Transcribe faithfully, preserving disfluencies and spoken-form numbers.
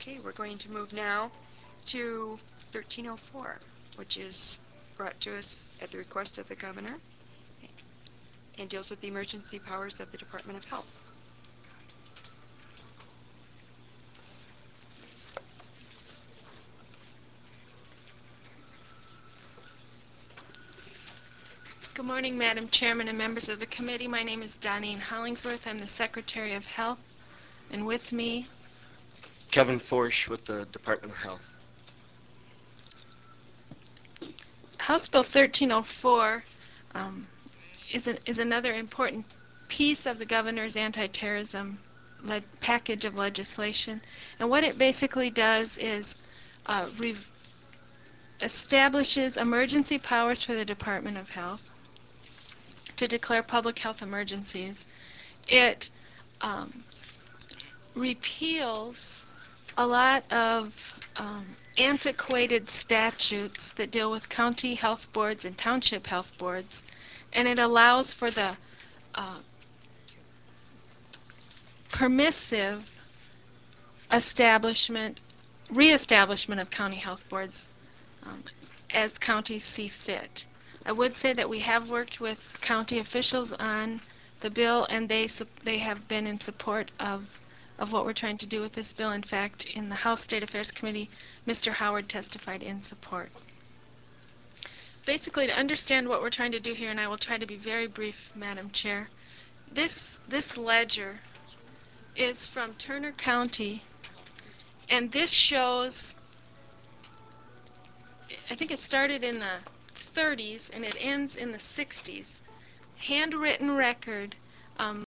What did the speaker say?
Okay, we're going to move now to thirteen oh four, which is brought to us at the request of the governor and deals with the emergency powers of the Department of Health. Good morning, Madam Chairman and members of the committee. My name is Doneen Hollingsworth. I'm the Secretary of Health, and with me, Kevin Forsch with the Department of Health. House Bill thirteen oh four um, is, an, is another important piece of the governor's anti-terrorism le package of legislation. And what it basically does is uh, establishes emergency powers for the Department of Health to declare public health emergencies. It um, repeals a lot of um, antiquated statutes that deal with county health boards and township health boards, and it allows for the uh, permissive establishment, reestablishment of county health boards um, as counties see fit. I would say that we have worked with county officials on the bill, and they they have been in support of of what we're trying to do with this bill. In fact, in the House State Affairs Committee, Mister Howard testified in support. Basically, to understand what we're trying to do here, and I will try to be very brief, Madam Chair, this this ledger is from Turner County, and this shows, I think it started in the thirties and it ends in the sixties, handwritten record um,